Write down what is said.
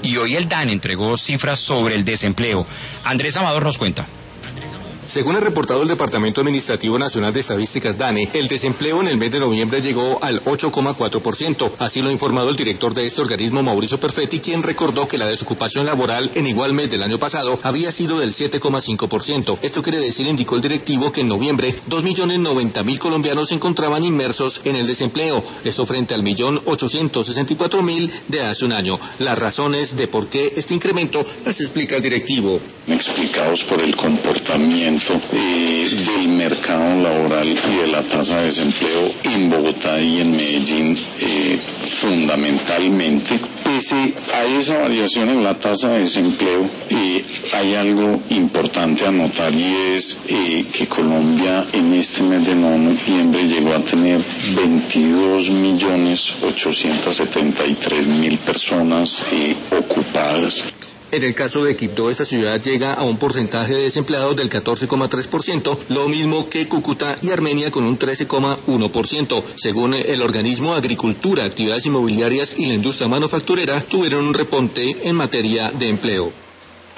y hoy el DANE entregó cifras sobre el desempleo. Andrés Amador nos cuenta. Según el reportado del Departamento Administrativo Nacional de Estadísticas DANE, el desempleo en el mes de noviembre llegó al 8,4%. Así lo ha informado el director de este organismo, Mauricio Perfetti, quien recordó que la desocupación laboral en igual mes del año pasado había sido del 7,5%. Esto quiere decir, indicó el directivo, que en noviembre 2.090.000 colombianos se encontraban inmersos en el desempleo. Esto frente al 1.864.000 de hace un año. Las razones de por qué este incremento las explica el directivo. Explicados por el comportamiento del mercado laboral y de la tasa de desempleo en Bogotá y en Medellín, fundamentalmente. Pese a esa variación en la tasa de desempleo, hay algo importante a notar, y es que Colombia en este mes de noviembre llegó a tener 22.873.000 personas ocupadas. En el caso de Quibdó, esta ciudad llega a un porcentaje de desempleados del 14,3%, lo mismo que Cúcuta y Armenia, con un 13,1%. Según el organismo, Agricultura, Actividades Inmobiliarias y la Industria Manufacturera tuvieron un repunte en materia de empleo.